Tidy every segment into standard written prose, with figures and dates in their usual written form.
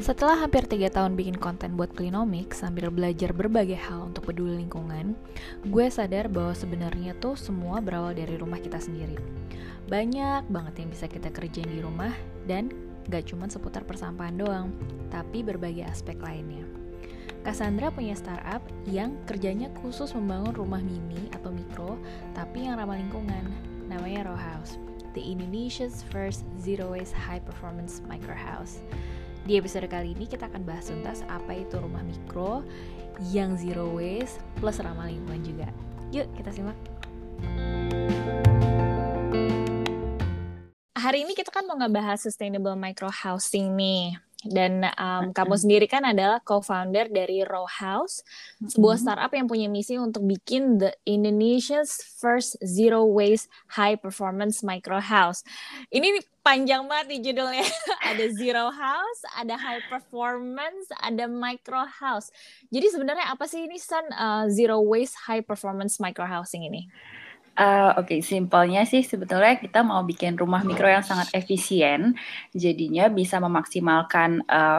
Setelah hampir 3 tahun bikin konten buat Klinomik sambil belajar berbagai hal untuk peduli lingkungan, gue sadar bahwa sebenarnya tuh semua berawal dari rumah kita sendiri. Banyak banget yang bisa kita kerjain di rumah dan gak cuma seputar persampahan doang, tapi berbagai aspek lainnya. Cassandra punya startup yang kerjanya khusus membangun rumah mini atau mikro, tapi yang ramah lingkungan. Namanya Row House, the Indonesia's first zero waste high performance micro house. Di episode kali ini kita akan bahas tuntas apa itu rumah mikro yang zero waste plus ramah lingkungan juga. Yuk kita simak. Hari ini kita kan mau ngebahas sustainable micro housing nih. Dan kamu sendiri kan adalah co-founder dari Row House, sebuah startup yang punya misi untuk bikin the Indonesia's first zero waste high performance micro house. Ini panjang banget nih judulnya. Ada zero house, ada high performance, ada micro house. Jadi sebenarnya apa sih ini zero waste high performance micro housing ini? Oke, simpelnya sih sebetulnya kita mau bikin rumah mikro yang sangat efisien, jadinya bisa memaksimalkan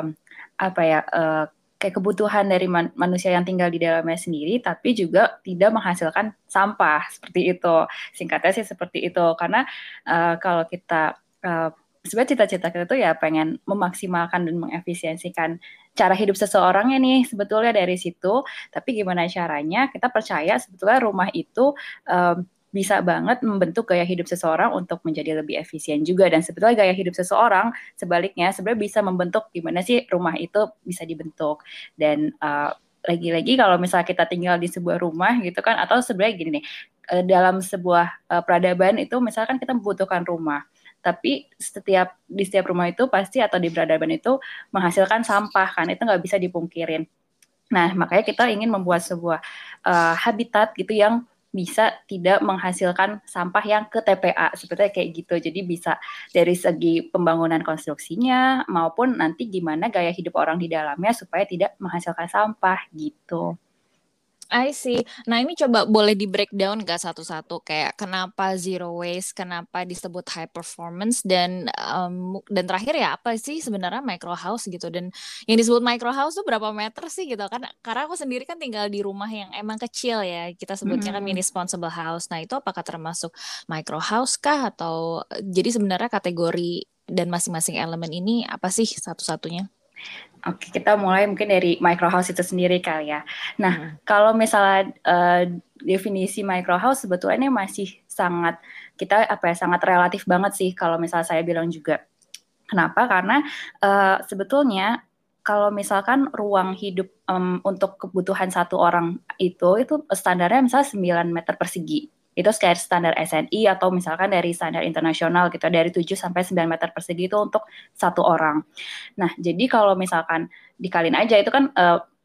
kayak kebutuhan dari manusia yang tinggal di dalamnya sendiri, tapi juga tidak menghasilkan sampah seperti itu. Singkatnya sih seperti itu, karena kalau kita sebenarnya cita-cita kita tuh ya pengen memaksimalkan dan mengefisiensikan cara hidup seseorangnya nih sebetulnya dari situ. Tapi gimana caranya? Kita percaya sebetulnya rumah itu bisa banget membentuk gaya hidup seseorang untuk menjadi lebih efisien juga. Dan sebetulnya gaya hidup seseorang sebaliknya sebenarnya bisa membentuk gimana sih rumah itu bisa dibentuk. Dan lagi-lagi kalau misalnya kita tinggal di sebuah rumah gitu kan, atau sebenarnya gini nih, dalam sebuah peradaban itu misalkan kita membutuhkan rumah, tapi di setiap rumah itu pasti atau di peradaban itu menghasilkan sampah kan, itu nggak bisa dipungkirin. Nah, makanya kita ingin membuat sebuah habitat gitu yang bisa tidak menghasilkan sampah yang ke TPA, seperti kayak gitu. Jadi bisa dari segi pembangunan konstruksinya maupun nanti gimana gaya hidup orang di dalamnya supaya tidak menghasilkan sampah gitu. I see. Nah ini coba boleh di breakdown gak satu-satu kayak kenapa zero waste, kenapa disebut high performance dan terakhir ya apa sih sebenarnya micro house gitu, dan yang disebut micro house tuh berapa meter sih gitu kan? Karena aku sendiri kan tinggal di rumah yang emang kecil ya, kita sebutnya kan mini responsible house. Nah itu apakah termasuk micro house kah atau jadi sebenarnya kategori dan masing-masing elemen ini apa sih satu-satunya? Oke, kita mulai mungkin dari micro house itu sendiri kali ya. Nah, kalau misalnya definisi micro house sebetulnya masih sangat sangat relatif banget sih kalau misalnya saya bilang juga. Kenapa? Karena sebetulnya kalau misalkan ruang hidup untuk kebutuhan satu orang itu standarnya misalnya 9 meter persegi. Itu kayak standar SNI atau misalkan dari standar internasional gitu, dari 7 sampai 9 meter persegi itu untuk satu orang. Nah, jadi kalau misalkan dikaliin aja itu kan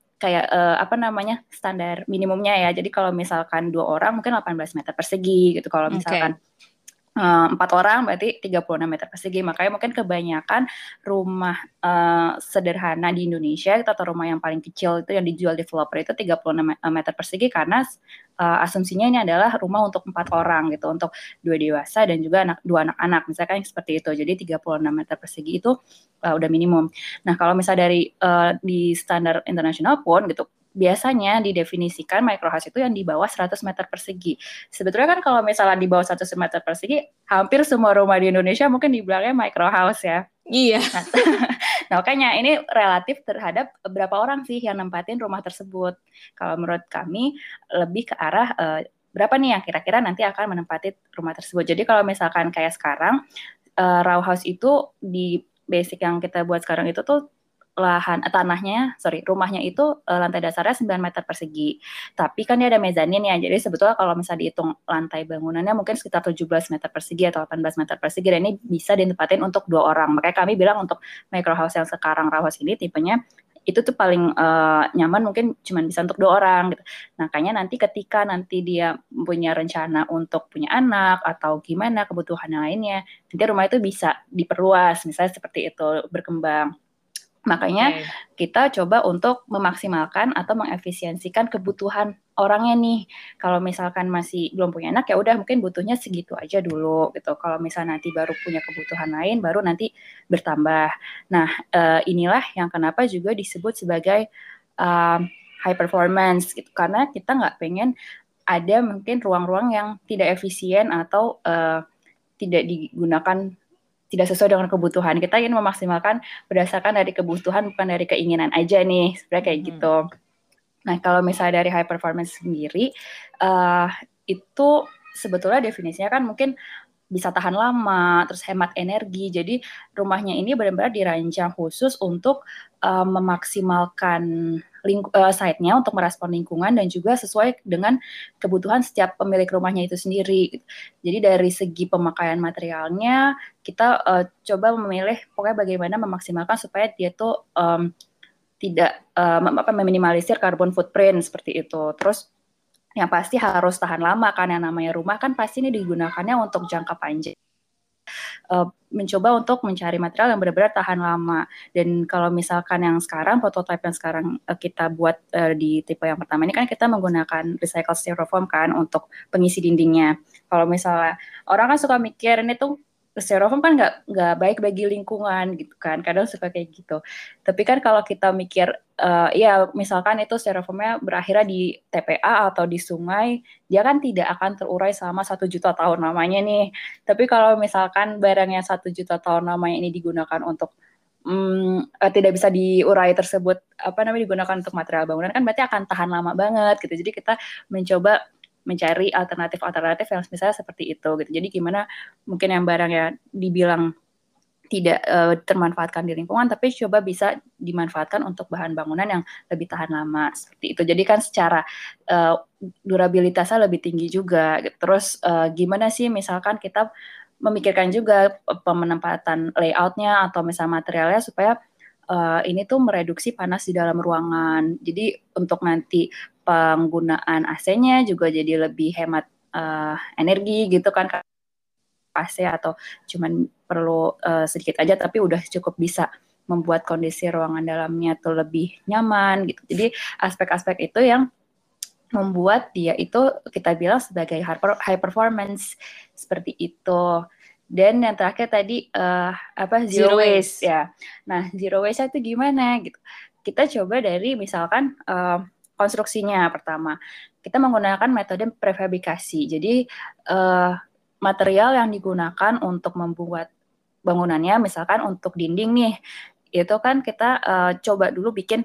standar minimumnya ya. Jadi kalau misalkan 2 orang mungkin 18 meter persegi gitu. Kalau misalkan 4 orang berarti 36 meter persegi. Makanya mungkin kebanyakan rumah sederhana di Indonesia atau rumah yang paling kecil itu yang dijual developer itu 36 meter persegi karena asumsinya ini adalah rumah untuk 4 orang gitu, untuk 2 dewasa dan juga 2 anak-anak misalkan seperti itu. Jadi 36 meter persegi itu udah minimum. Nah, kalau misalnya dari di standar internasional pun gitu biasanya didefinisikan micro house itu yang di bawah 100 meter persegi. Sebetulnya kan kalau misalnya di bawah 100 meter persegi, hampir semua rumah di Indonesia mungkin dibilangnya micro house ya. Iya. Nah, makanya ini relatif terhadap berapa orang sih yang nempatin rumah tersebut. Kalau menurut kami lebih ke arah berapa nih yang kira-kira nanti akan menempati rumah tersebut. Jadi kalau misalkan kayak sekarang, row house itu di basic yang kita buat sekarang itu tuh rumahnya itu lantai dasarnya 9 meter persegi. Tapi kan dia ada mezanin ya, jadi sebetulnya kalau misalnya dihitung lantai bangunannya mungkin sekitar 17 meter persegi atau 18 meter persegi, dan ini bisa ditempatin untuk 2 orang. Makanya kami bilang untuk micro house yang sekarang row house ini tipenya itu tuh paling nyaman mungkin cuma bisa untuk 2 orang gitu. Makanya ketika dia punya rencana untuk punya anak atau gimana kebutuhan yang lainnya, nanti rumah itu bisa diperluas, misalnya seperti itu, berkembang. Makanya kita coba untuk memaksimalkan atau mengefisiensikan kebutuhan orangnya nih. Kalau misalkan masih belum punya anak, ya udah mungkin butuhnya segitu aja dulu gitu. Kalau misalnya nanti baru punya kebutuhan lain, baru nanti bertambah. Nah, inilah yang kenapa juga disebut sebagai high performance gitu. Karena kita nggak pengen ada mungkin ruang-ruang yang tidak efisien atau tidak digunakan, tidak sesuai dengan kebutuhan. Kita ingin memaksimalkan berdasarkan dari kebutuhan, bukan dari keinginan aja nih, sebenarnya kayak gitu. Nah, kalau misalnya dari high performance sendiri, itu sebetulnya definisinya kan mungkin bisa tahan lama, terus hemat energi. Jadi rumahnya ini benar-benar dirancang khusus untuk memaksimalkan site-nya untuk merespon lingkungan dan juga sesuai dengan kebutuhan setiap pemilik rumahnya itu sendiri. Jadi dari segi pemakaian materialnya kita coba memilih pokoknya bagaimana memaksimalkan supaya dia tuh tidak meminimalisir carbon footprint seperti itu. Terus yang pasti harus tahan lama kan, yang namanya rumah kan pasti ini digunakannya untuk jangka panjang. Mencoba untuk mencari material yang benar-benar tahan lama. Dan kalau misalkan yang sekarang, prototipe yang sekarang kita buat di tipe yang pertama ini kan kita menggunakan recycled styrofoam kan untuk pengisi dindingnya. Kalau misalnya orang kan suka mikir ini tuh styrofoam kan nggak baik bagi lingkungan gitu kan, kadang suka kayak gitu. Tapi kan kalau kita mikir ya misalkan itu styrofoamnya berakhirnya di TPA atau di sungai, dia kan tidak akan terurai selama 1 juta tahun namanya nih. Tapi kalau misalkan barang yang 1 juta tahun namanya ini digunakan untuk tidak bisa diurai tersebut, apa namanya, digunakan untuk material bangunan kan berarti akan tahan lama banget gitu. Jadi kita mencoba mencari alternatif-alternatif yang misalnya seperti itu gitu. Jadi gimana mungkin yang barang ya dibilang tidak termanfaatkan di lingkungan, tapi coba bisa dimanfaatkan untuk bahan bangunan yang lebih tahan lama seperti itu. Jadi kan secara durabilitasnya lebih tinggi juga. Gitu. Terus gimana sih misalkan kita memikirkan juga penempatan layoutnya atau misalnya materialnya supaya ini tuh mereduksi panas di dalam ruangan. Jadi untuk nanti penggunaan AC-nya juga jadi lebih hemat energi gitu kan, AC atau cuman perlu sedikit aja tapi udah cukup bisa membuat kondisi ruangan dalamnya tuh lebih nyaman gitu. Jadi aspek-aspek itu yang membuat dia itu kita bilang sebagai high performance seperti itu. Dan yang terakhir tadi zero waste ya. Nah, zero waste itu gimana gitu. Kita coba dari misalkan konstruksinya pertama. Kita menggunakan metode prefabrikasi. Jadi material yang digunakan untuk membuat bangunannya, misalkan untuk dinding nih, itu kan kita coba dulu bikin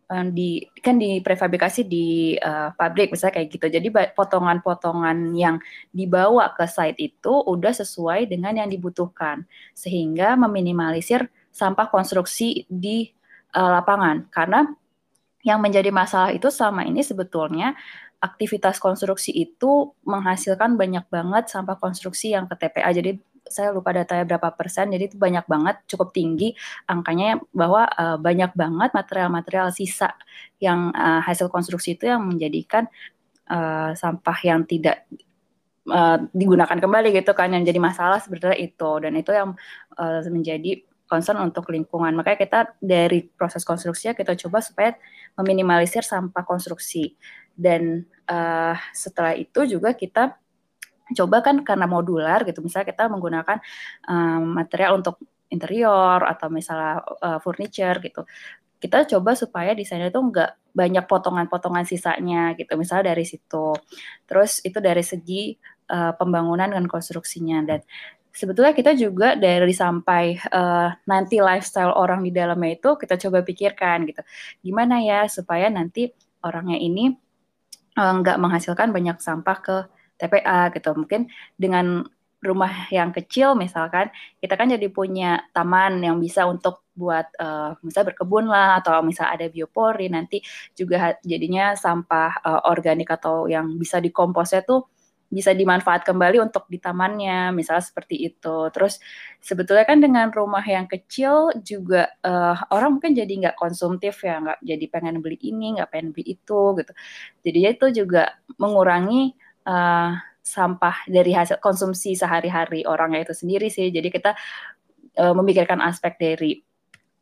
di prefabrikasi di pabrik misalnya kayak gitu. Jadi potongan-potongan yang dibawa ke site itu udah sesuai dengan yang dibutuhkan, sehingga meminimalisir sampah konstruksi di lapangan. Karena yang menjadi masalah itu selama ini sebetulnya aktivitas konstruksi itu menghasilkan banyak banget sampah konstruksi yang ke TPA. Jadi saya lupa datanya berapa persen, jadi itu banyak banget, cukup tinggi angkanya bahwa banyak banget material-material sisa yang hasil konstruksi itu yang menjadikan sampah yang tidak digunakan kembali gitu kan, yang jadi masalah sebenarnya itu, dan itu yang menjadi concern untuk lingkungan. Makanya kita dari proses konstruksinya kita coba supaya meminimalisir sampah konstruksi. Dan setelah itu juga kita coba kan karena modular gitu, misalnya kita menggunakan material untuk interior atau misalnya furniture gitu. Kita coba supaya desainnya itu nggak banyak potongan-potongan sisanya gitu, misalnya dari situ. Terus itu dari segi pembangunan dan konstruksinya. Dan sebetulnya kita juga dari sampai nanti lifestyle orang di dalamnya itu kita coba pikirkan gitu. Gimana ya supaya nanti orangnya ini nggak menghasilkan banyak sampah ke TPA gitu. Mungkin dengan rumah yang kecil misalkan, kita kan jadi punya taman yang bisa untuk buat misalnya berkebun lah, atau misalnya ada biopori, nanti juga jadinya sampah organik atau yang bisa dikomposnya tuh bisa dimanfaat kembali untuk di tamannya, misalnya seperti itu. Terus sebetulnya kan dengan rumah yang kecil juga orang mungkin jadi nggak konsumtif ya, nggak jadi pengen beli ini, nggak pengen beli itu gitu. Jadinya itu juga mengurangi sampah dari hasil konsumsi sehari-hari orangnya itu sendiri sih. Jadi kita memikirkan aspek dari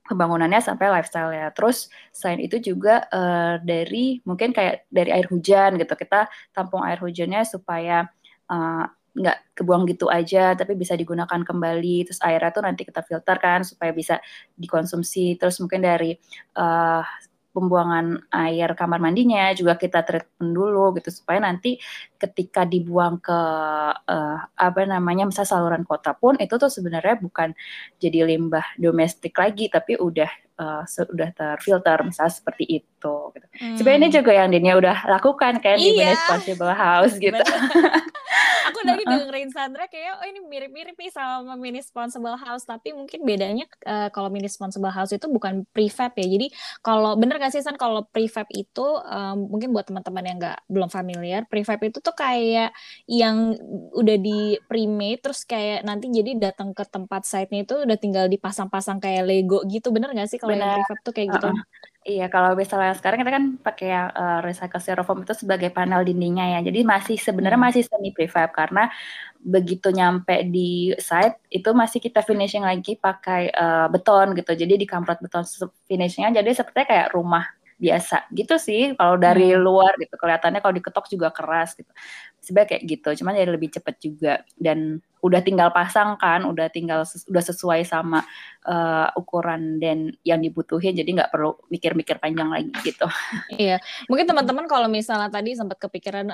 pembangunannya sampai lifestyle-nya. Terus selain itu juga dari mungkin kayak dari air hujan gitu, kita tampung air hujannya supaya eh, nggak kebuang gitu aja, tapi bisa digunakan kembali. Terus airnya tuh nanti kita filter kan supaya bisa dikonsumsi. Terus mungkin dari eh, pembuangan air kamar mandinya juga kita treatment dulu gitu supaya nanti ketika dibuang ke apa namanya misal saluran kota pun itu tuh sebenarnya bukan jadi limbah domestik lagi tapi sudah terfilter misalnya seperti itu gitu. Sebenarnya ini juga yang Dinia udah lakukan kan di Iya, Municipal House gitu. bener. Aku tadi dengerin Sandra kayak, oh ini mirip-mirip nih sama Mini Responsible House, tapi mungkin bedanya kalau Mini Responsible House itu bukan prefab ya. Jadi kalau bener gak sih San, kalau prefab itu mungkin buat teman-teman yang belum familiar, prefab itu tuh kayak yang udah di pre-made terus kayak nanti jadi datang ke tempat site-nya itu udah tinggal dipasang-pasang kayak Lego gitu. Bener gak sih kalau yang Benar. prefab tuh kayak gitu? Uh-uh. Iya, kalau misalnya sekarang kita kan pakai yang recycle styrofoam itu sebagai panel dindingnya ya. Jadi sebenarnya Hmm. masih semi prefab karena begitu nyampe di site itu masih kita finishing lagi pakai beton gitu. Jadi dikamprot beton finishingnya jadi sepertinya kayak rumah biasa gitu sih. Kalau dari luar gitu kelihatannya kalau diketok juga keras gitu. Sebenarnya kayak gitu. Cuman jadi lebih cepat juga dan udah tinggal pasang kan, udah sesuai sama ukuran dan yang dibutuhin. Jadi nggak perlu mikir-mikir panjang lagi gitu. Iya, mungkin teman-teman kalau misalnya tadi sempat kepikiran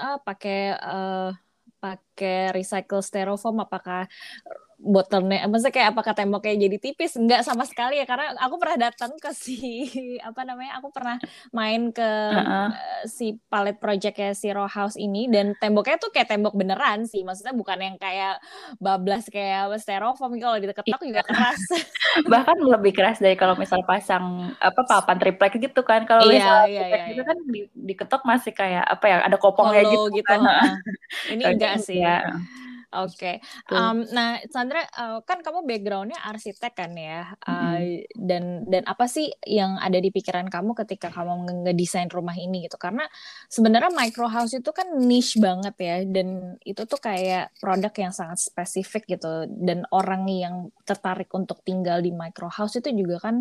pakai recycle styrofoam, apakah botolnya, maksudnya kayak apakah temboknya jadi tipis? Enggak sama sekali ya, karena aku pernah datang ke apa namanya, aku pernah main ke Uh-uh. si Palette Project ya, si Row House ini, dan temboknya tuh kayak tembok beneran sih, maksudnya bukan yang kayak bablas kayak styrofoam, kalau diketok juga keras. Bahkan lebih keras dari kalau misal pasang papan triplek gitu kan. Kalau Iya, misal iya, triplek iya, gitu iya. kan diketok masih kayak apa ya, ada kopongnya Hollow gitu gitu. kan. Heeh. Ini Kalau ini enggak sih. enggak Oke, tuh. Nah Sandra, kan kamu backgroundnya arsitek kan ya, Mm-mm. dan apa sih yang ada di pikiran kamu ketika kamu ngedesain rumah ini gitu? Karena sebenarnya micro house itu kan niche banget ya, dan itu tuh kayak produk yang sangat spesifik gitu, dan orang yang tertarik untuk tinggal di micro house itu juga kan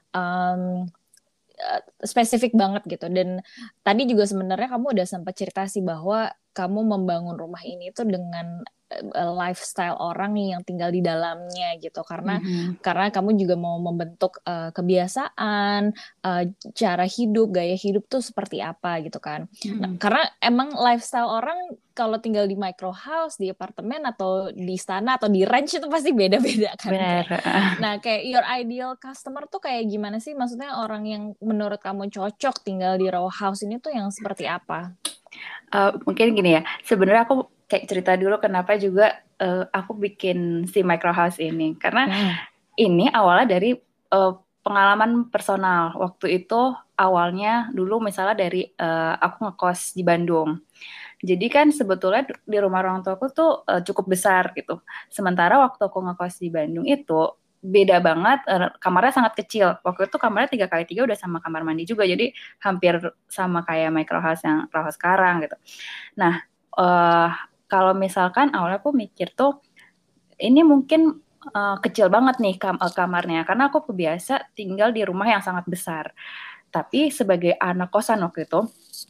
um, spesifik banget gitu. Dan tadi juga sebenarnya kamu udah sempat cerita sih bahwa kamu membangun rumah ini tuh dengan lifestyle orang yang tinggal di dalamnya gitu, Mhm. karena kamu juga mau membentuk kebiasaan, cara hidup, gaya hidup tuh seperti apa gitu kan. Nah, Mhm. karena emang lifestyle orang kalau tinggal di micro house, di apartemen atau di istana atau di ranch itu pasti beda-beda kan kayak. Benar. Nah, kayak your ideal customer tuh kayak gimana sih? Maksudnya orang yang menurut kamu cocok tinggal di row house ini tuh yang seperti apa? Mungkin gini ya, sebenarnya aku kayak cerita dulu kenapa juga aku bikin si micro house ini. Karena Hmm. ini awalnya dari pengalaman personal. Waktu itu awalnya dulu misalnya dari aku ngekos di Bandung. Jadi kan sebetulnya di rumah orang tua aku tuh cukup besar gitu. Sementara waktu aku ngekos di Bandung itu beda banget, kamarnya sangat kecil. Waktu itu kamarnya 3x3 udah sama kamar mandi juga, jadi hampir sama kayak micro house yang row house sekarang gitu. Nah, eh, kalau misalkan awalnya aku mikir tuh ini mungkin kecil banget nih kamarnya, karena aku kebiasa tinggal di rumah yang sangat besar. Tapi sebagai anak kosan waktu itu,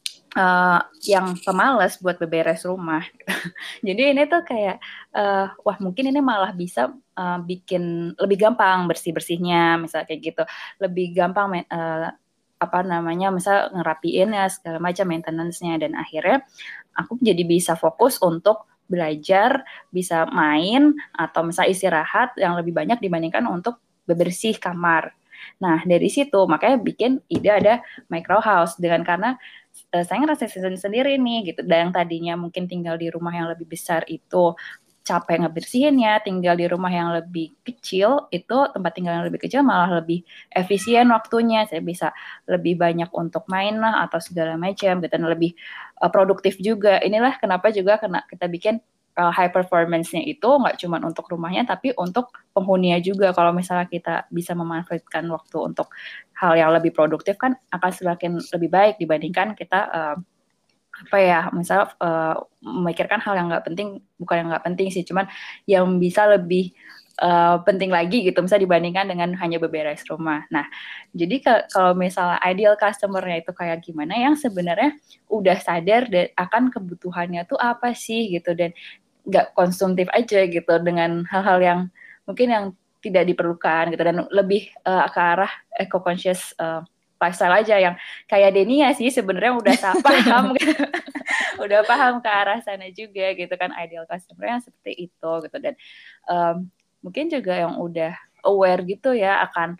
yang pemalas buat beberes rumah. Jadi ini tuh kayak, wah mungkin ini malah bisa bikin lebih gampang bersih-bersihnya, misalnya kayak gitu. Lebih gampang apa namanya, misal ngerapiinnya segala macam maintenance-nya dan akhirnya aku jadi bisa fokus untuk belajar, bisa main atau misal istirahat yang lebih banyak dibandingkan untuk bebersih kamar. Nah, dari situ makanya bikin ide ada micro house dengan karena saya ngerasa sendiri nih gitu. Dan yang tadinya mungkin tinggal di rumah yang lebih besar itu capek ngebersihinnya, tinggal di rumah yang lebih kecil, itu tempat tinggal yang lebih kecil malah lebih efisien waktunya. Saya bisa lebih banyak untuk main lah atau segala macam gitu, dan lebih produktif juga. Inilah kenapa juga kita bikin high performance-nya itu nggak cuma untuk rumahnya, tapi untuk penghuninya juga. Kalau misalnya kita bisa memanfaatkan waktu untuk hal yang lebih produktif kan akan semakin lebih baik dibandingkan kita apa ya, misal memikirkan hal yang nggak penting, bukan yang nggak penting sih, cuman yang bisa lebih penting lagi gitu, misalnya dibandingkan dengan hanya beberes rumah. Nah, jadi kalau misalnya ideal customer-nya itu kayak gimana, yang sebenarnya udah sadar akan kebutuhannya tuh apa sih gitu, dan nggak konsumtif aja gitu dengan hal-hal yang mungkin yang tidak diperlukan gitu, dan lebih ke arah eco-conscious lifestyle aja, yang kayak Denia sih sebenarnya udah paham gitu. Udah paham ke arah sana juga gitu kan, ideal customer yang seperti itu gitu. Dan mungkin juga yang udah aware gitu ya akan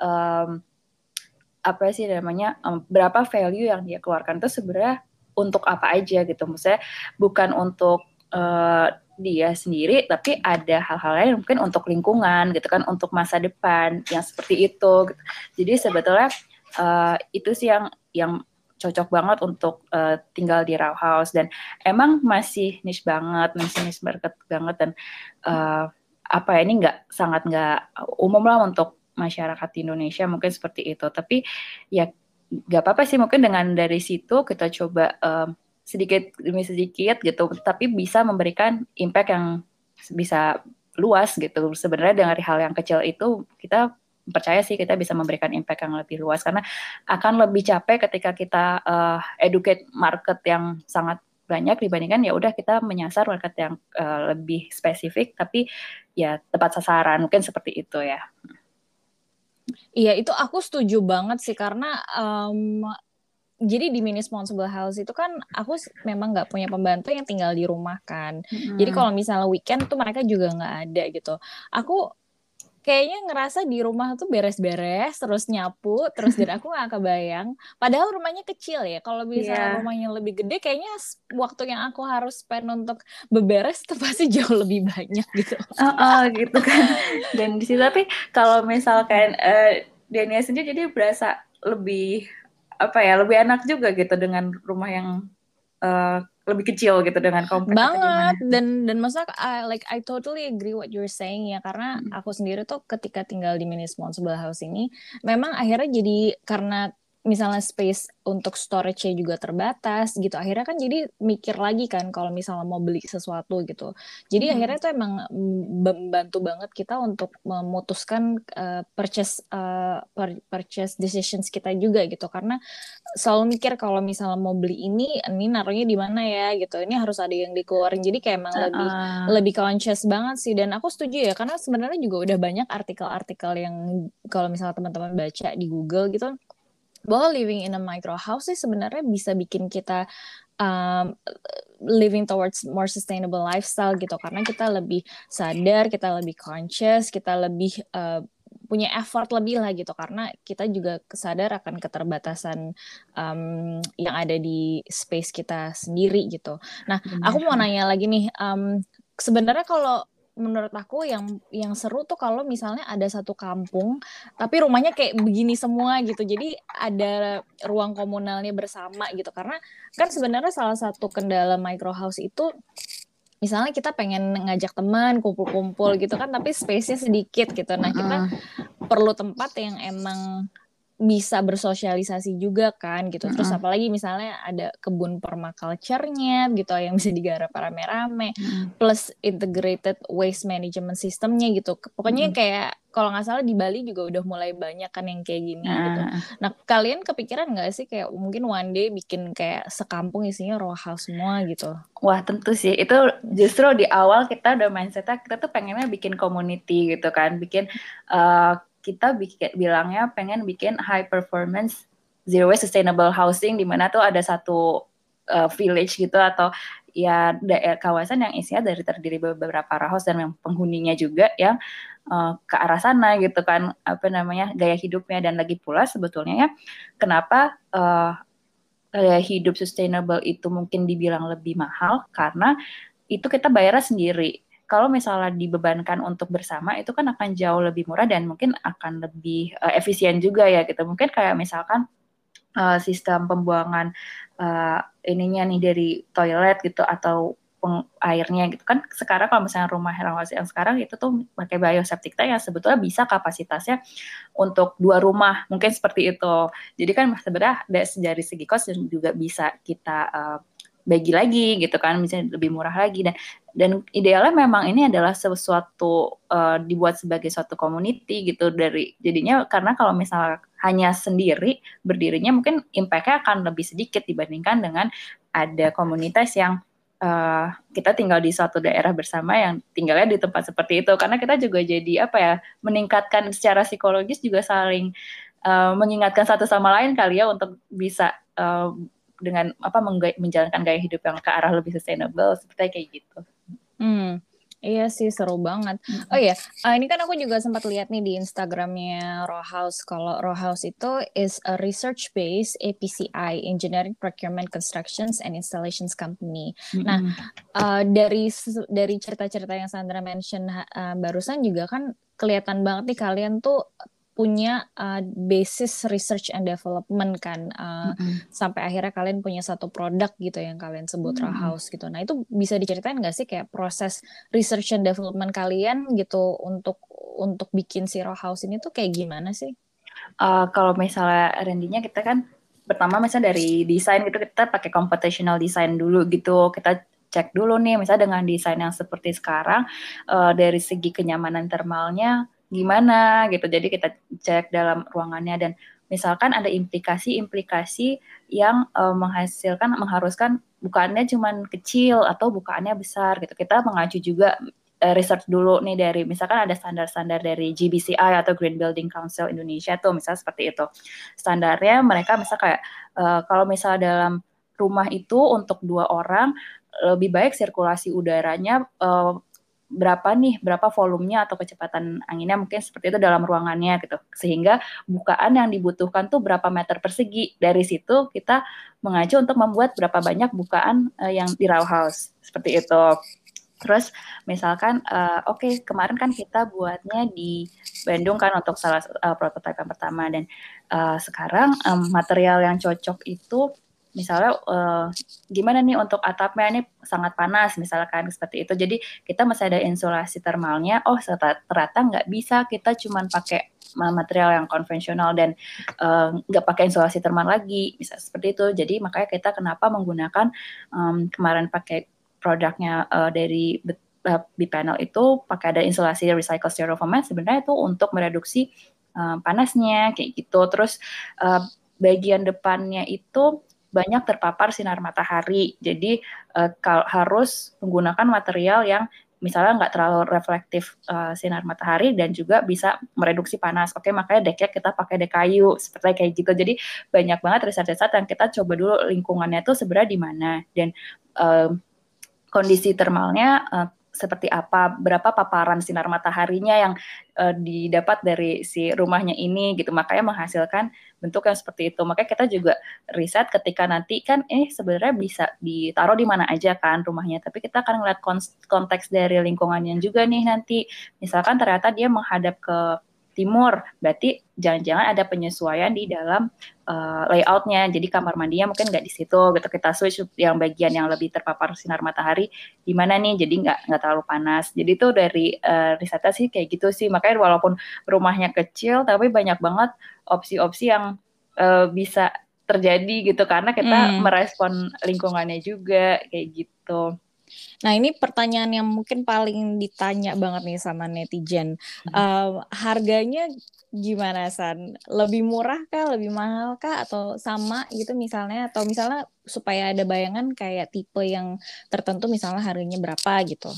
apa sih namanya, berapa value yang dia keluarkan itu sebenarnya untuk apa aja gitu. Maksudnya bukan untuk dia sendiri, tapi ada hal-hal lain mungkin untuk lingkungan gitu kan, untuk masa depan yang seperti itu gitu. Jadi sebetulnya itu sih yang cocok banget untuk tinggal di row house, dan emang masih niche banget, masih niche market banget, dan apa ya, ini sangat nggak umum lah untuk masyarakat di Indonesia, mungkin seperti itu. Tapi ya nggak apa-apa sih, mungkin dengan dari situ kita coba sedikit demi sedikit gitu, tapi bisa memberikan impact yang bisa luas gitu. Sebenarnya dari hal yang kecil itu kita percaya sih kita bisa memberikan impact yang lebih luas, karena akan lebih capek ketika kita educate market yang sangat banyak dibandingkan ya udah kita menyasar market yang lebih spesifik tapi ya tepat sasaran, mungkin seperti itu ya. Iya, itu aku setuju banget sih karena jadi di mini responsible house itu kan aku memang nggak punya pembantu yang tinggal di rumah kan. Jadi kalau misalnya weekend tuh mereka juga nggak ada gitu. Aku kayaknya ngerasa di rumah tuh beres-beres, terus nyapu, terus dan aku nggak kebayang. Padahal rumahnya kecil ya. Kalau misalnya Iya. rumahnya lebih gede, kayaknya waktu yang aku harus spend untuk beberes itu pasti jauh lebih banyak gitu. Gitu kan. Dan di situ tapi kalau misalkan Dania sendiri jadi berasa lebih apa ya, lebih enak juga gitu dengan rumah yang lebih kecil gitu, dengan kompak atau gimana? Banget, dan maksudnya I totally agree what you're saying ya, karena aku sendiri tuh ketika tinggal di mini responsible house ini memang akhirnya jadi karena misalnya space untuk storage-nya juga terbatas gitu, akhirnya kan jadi mikir lagi kan kalau misalnya mau beli sesuatu gitu. Jadi akhirnya tuh emang membantu banget kita untuk memutuskan purchase decisions kita juga gitu, karena selalu mikir kalau misalnya mau beli ini naruhnya di mana ya gitu, ini harus ada yang dikeluarin, jadi kayak emang lebih conscious banget sih. Dan aku setuju ya, karena sebenarnya juga udah banyak artikel-artikel yang kalau misalnya teman-teman baca di Google gitu, bahwa living in a micro house sih sebenarnya bisa bikin kita living towards more sustainable lifestyle gitu, karena kita lebih sadar, kita lebih conscious, kita lebih punya effort lebih lah gitu, karena kita juga sadar akan keterbatasan yang ada di space kita sendiri gitu. Nah, aku mau nanya lagi nih, sebenarnya kalau menurut aku yang seru tuh kalau misalnya ada satu kampung tapi rumahnya kayak begini semua gitu, jadi ada ruang komunalnya bersama gitu, karena kan sebenarnya salah satu kendala micro house itu misalnya kita pengen ngajak teman kumpul-kumpul gitu kan, tapi space-nya sedikit gitu. Nah, kita perlu tempat yang emang bisa bersosialisasi juga kan gitu. Terus apalagi misalnya ada kebun permaculture-nya gitu yang bisa digarap rame-rame, plus integrated waste management system-nya gitu. Pokoknya kayak kalau nggak salah di Bali juga udah mulai banyak kan yang kayak gini gitu. Nah, kalian kepikiran nggak sih kayak mungkin one day bikin kayak sekampung isinya row house semua gitu? Wah, tentu sih. Itu justru di awal kita udah mindset-nya kita tuh pengennya bikin community gitu kan. Kita bilangnya pengen bikin high performance zero waste sustainable housing, di mana tuh ada satu village gitu, atau ya kawasan yang isinya terdiri beberapa row house dan yang penghuninya juga yang ke arah sana gitu kan, apa namanya, gaya hidupnya. Dan lagi pula sebetulnya ya, kenapa gaya hidup sustainable itu mungkin dibilang lebih mahal, karena itu kita bayarnya sendiri. Kalau misalnya dibebankan untuk bersama, itu kan akan jauh lebih murah dan mungkin akan lebih efisien juga ya gitu. Mungkin kayak misalkan sistem pembuangan ininya nih dari toilet gitu, atau airnya gitu kan. Sekarang kalau misalnya rumah rawat yang sekarang itu tuh pakai bioseptic tank yang sebetulnya bisa kapasitasnya untuk 2 rumah, mungkin seperti itu. Jadi kan sebenarnya dari segi cost juga bisa kita bagi lagi gitu kan, misalnya lebih murah lagi, dan idealnya memang ini adalah sesuatu dibuat sebagai suatu community gitu, dari jadinya karena kalau misalnya hanya sendiri berdirinya mungkin impact-nya akan lebih sedikit dibandingkan dengan ada komunitas yang kita tinggal di suatu daerah bersama yang tinggalnya di tempat seperti itu, karena kita juga jadi apa ya, meningkatkan secara psikologis juga saling mengingatkan satu sama lain kali ya, untuk bisa dengan apa menjalankan gaya hidup yang ke arah lebih sustainable seperti kayak gitu. Iya sih, seru banget. Oh iya, ini kan aku juga sempat lihat nih di Instagramnya Row House. Kalau Row House itu is a research-based APCI, Engineering Procurement Constructions and Installations Company. Nah, dari cerita-cerita yang Sandra mention barusan juga kan kelihatan banget nih kalian tuh punya basis research and development kan, sampai akhirnya kalian punya satu produk gitu yang kalian sebut Row House gitu. Nah itu bisa diceritain nggak sih kayak proses research and development kalian gitu untuk bikin si Row House ini tuh kayak gimana sih? Kalau misalnya R&D-nya kita kan pertama misalnya dari desain gitu, kita pakai computational design dulu gitu, kita cek dulu nih misalnya dengan desain yang seperti sekarang dari segi kenyamanan termalnya gimana gitu, jadi kita cek dalam ruangannya, dan misalkan ada implikasi-implikasi yang mengharuskan bukaannya cuma kecil atau bukaannya besar gitu, kita mengacu juga research dulu nih dari misalkan ada standar-standar dari GBCI atau Green Building Council Indonesia tuh misalnya seperti itu. Standarnya mereka misal kayak kalau misal dalam rumah itu untuk 2 orang lebih baik sirkulasi udaranya berapa volumenya atau kecepatan anginnya mungkin seperti itu dalam ruangannya gitu, sehingga bukaan yang dibutuhkan tuh berapa meter persegi. Dari situ kita mengacu untuk membuat berapa banyak bukaan yang di row house seperti itu. Terus misalkan kemarin kan kita buatnya di Bandung kan untuk salah prototipe yang pertama, dan sekarang material yang cocok itu misalnya gimana nih untuk atapnya, ini sangat panas misalkan seperti itu, jadi kita masih ada insulasi termalnya. Ternyata nggak bisa kita cuman pakai material yang konvensional dan nggak pakai insulasi termal lagi, bisa seperti itu. Jadi makanya kita kenapa menggunakan kemarin pakai produknya dari B-panel itu pakai ada insulasi recycle styrofoam, sebenarnya itu untuk mereduksi panasnya kayak gitu. Terus bagian depannya itu banyak terpapar sinar matahari, jadi harus menggunakan material yang misalnya nggak terlalu reflektif sinar matahari dan juga bisa mereduksi panas. Oke, makanya deknya kita pakai dek kayu seperti kayak gitu. Jadi banyak banget riset-riset yang kita coba dulu lingkungannya tuh sebenarnya di mana, dan kondisi termalnya seperti apa, berapa paparan sinar mataharinya yang didapat dari si rumahnya ini gitu, makanya menghasilkan bentuk yang seperti itu. Makanya kita juga riset ketika nanti kan ini sebenarnya bisa ditaruh di mana aja kan rumahnya, tapi kita akan ngeliat konteks dari lingkungannya juga nih nanti. Misalkan ternyata dia menghadap ke timur, berarti jangan-jangan ada penyesuaian di dalam layoutnya, jadi kamar mandinya mungkin nggak di situ gitu, kita switch yang bagian yang lebih terpapar sinar matahari di mana nih, jadi nggak terlalu panas. Jadi itu dari risetnya sih kayak gitu sih, makanya walaupun rumahnya kecil tapi banyak banget opsi-opsi yang bisa terjadi gitu, karena kita merespon lingkungannya juga kayak gitu. Nah ini pertanyaan yang mungkin paling ditanya banget nih sama netizen. Harganya gimana San? Lebih murah kah? Lebih mahal kah? Atau sama gitu misalnya? Atau misalnya supaya ada bayangan kayak tipe yang tertentu misalnya harganya berapa gitu?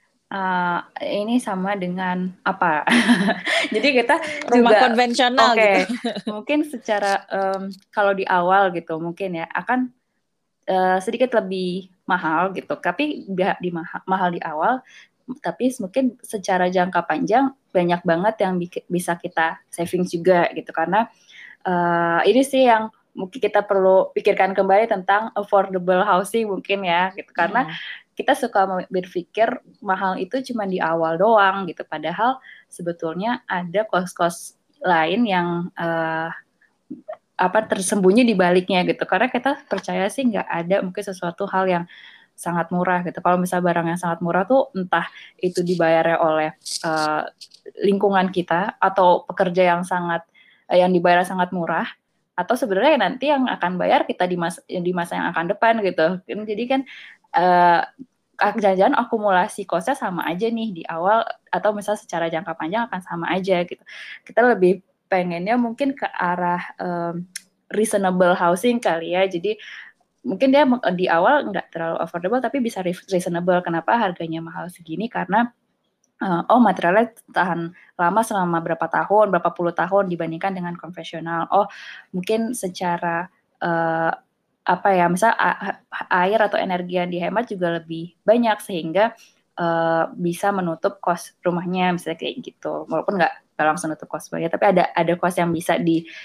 Ini sama dengan apa? Jadi kita rumah juga konvensional gitu. Mungkin secara kalau di awal gitu mungkin ya akan sedikit lebih mahal gitu, tapi mahal di awal, tapi mungkin secara jangka panjang banyak banget yang bisa kita saving juga gitu, karena ini sih yang mungkin kita perlu pikirkan kembali tentang affordable housing mungkin ya gitu, karena kita suka berpikir mahal itu cuma di awal doang gitu, padahal sebetulnya ada kos-kos lain yang tersembunyi di baliknya gitu, karena kita percaya sih nggak ada mungkin sesuatu hal yang sangat murah gitu. Kalau misalnya barang yang sangat murah tuh entah itu dibayarnya oleh lingkungan kita atau pekerja yang dibayar sangat murah, atau sebenarnya nanti yang akan bayar kita di masa yang akan depan gitu. Jadi kan jangan-jangan akumulasi cost-nya sama aja nih di awal, atau misalnya secara jangka panjang akan sama aja gitu. Kita lebih pengennya mungkin ke arah reasonable housing kali ya. Jadi mungkin dia di awal nggak terlalu affordable tapi bisa reasonable. Kenapa harganya mahal segini? Karena materialnya tahan lama selama berapa puluh tahun dibandingkan dengan konvensional. Mungkin secara misal air atau energi yang dihemat juga lebih banyak sehingga bisa menutup kos rumahnya, misalnya kayak gitu. Walaupun nggak langsung nutup kos banyak, tapi ada kos yang bisa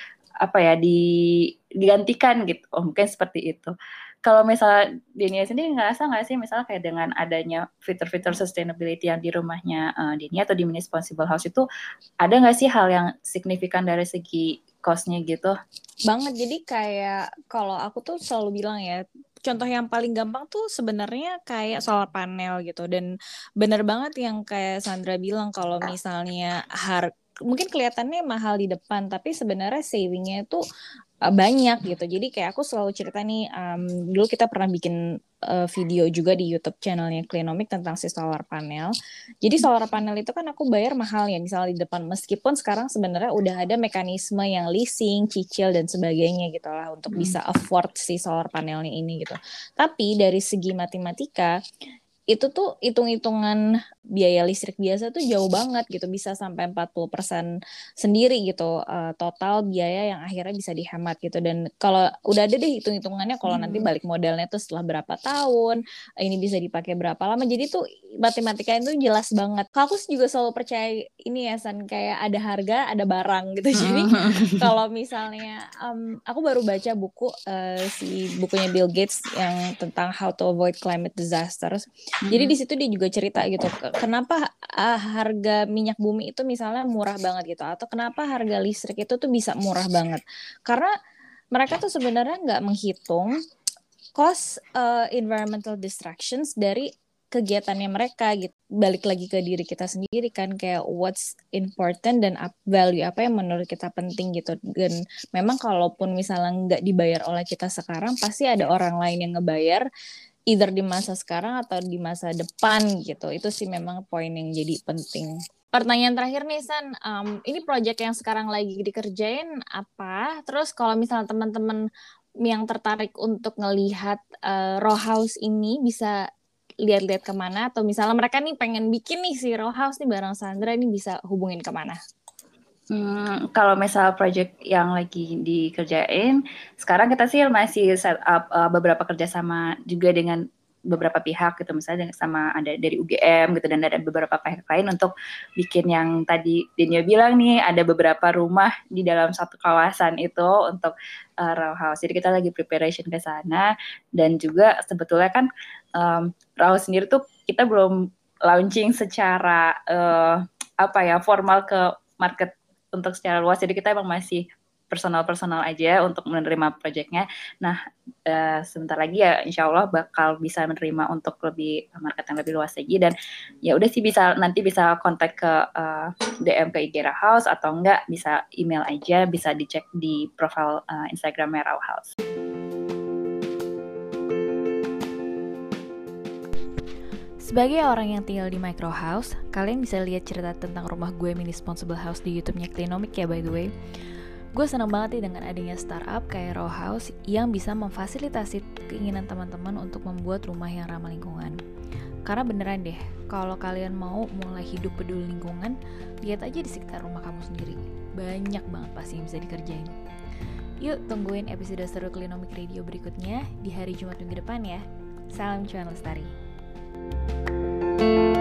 digantikan gitu. Mungkin seperti itu. Kalau misalnya Denia sendiri ngerasa nggak sih misalnya kayak dengan adanya fitur-fitur sustainability yang di rumahnya Denia atau di Responsible House itu ada nggak sih hal yang signifikan dari segi cost-nya gitu? Banget, jadi kayak kalau aku tuh selalu bilang ya, contoh yang paling gampang tuh sebenarnya kayak solar panel gitu. Dan bener banget yang kayak Sandra bilang, kalau misalnya mungkin kelihatannya mahal di depan, tapi sebenarnya savingnya itu banyak gitu. Jadi kayak aku selalu cerita nih, dulu kita pernah bikin video juga di YouTube channelnya Clinomic tentang si solar panel. Jadi solar panel itu kan aku bayar mahal ya, misalnya di depan, meskipun sekarang sebenarnya udah ada mekanisme yang leasing, cicil dan sebagainya gitu lah untuk bisa afford si solar panelnya ini gitu. Tapi dari segi matematika itu tuh hitung-hitungan biaya listrik biasa tuh jauh banget gitu, bisa sampai 40% sendiri gitu total biaya yang akhirnya bisa dihemat gitu. Dan kalau udah ada deh hitung-hitungannya, kalau nanti balik modalnya tuh setelah berapa tahun, ini bisa dipakai berapa lama, jadi tuh matematika itu jelas banget. Aku juga selalu percaya ini ya San, kayak ada harga ada barang gitu. Jadi kalau misalnya aku baru baca buku si bukunya Bill Gates yang tentang How to Avoid Climate Disasters. Jadi di situ dia juga cerita gitu, kenapa harga minyak bumi itu misalnya murah banget gitu, atau kenapa harga listrik itu tuh bisa murah banget. Karena mereka tuh sebenarnya nggak menghitung cost environmental distractions dari kegiatannya mereka gitu. Balik lagi ke diri kita sendiri kan, kayak what's important dan value apa yang menurut kita penting gitu. Dan memang kalaupun misalnya nggak dibayar oleh kita sekarang, pasti ada orang lain yang ngebayar, either di masa sekarang atau di masa depan gitu. Itu sih memang poin yang jadi penting. Pertanyaan terakhir nih San, ini project yang sekarang lagi dikerjain apa? Terus kalau misalnya teman-teman yang tertarik untuk ngelihat row house ini bisa lihat-lihat kemana? Atau misalnya mereka nih pengen bikin nih si row house nih bareng Sandra, ini bisa hubungin kemana? Kalau misal project yang lagi dikerjain, sekarang kita sih masih set up beberapa kerjasama juga dengan beberapa pihak gitu, misalnya sama ada dari UGM gitu, dan ada beberapa pihak lain untuk bikin yang tadi Denia bilang nih, ada beberapa rumah di dalam satu kawasan itu untuk row house. Jadi kita lagi preparation ke sana, dan juga sebetulnya kan row house sendiri tuh kita belum launching secara formal ke market untuk secara luas, jadi kita emang masih personal aja untuk menerima proyeknya. Nah, sebentar lagi ya insya Allah bakal bisa menerima untuk lebih market yang lebih luas lagi. Dan ya udah sih, nanti bisa kontak ke DM ke IG Row House, atau enggak bisa email aja, bisa dicek di profil Instagramnya Row House. Sebagai orang yang tinggal di micro house, kalian bisa lihat cerita tentang rumah gue Responsible House di YouTube-nya Clinomic ya, by the way. Gue seneng banget nih dengan adanya startup kayak Row House yang bisa memfasilitasi keinginan teman-teman untuk membuat rumah yang ramah lingkungan. Karena beneran deh, kalau kalian mau mulai hidup peduli lingkungan, lihat aja di sekitar rumah kamu sendiri. Banyak banget pasti yang bisa dikerjain. Yuk tungguin episode seru Clinomic Radio berikutnya di hari Jumat minggu depan ya. Salam cuan lestari.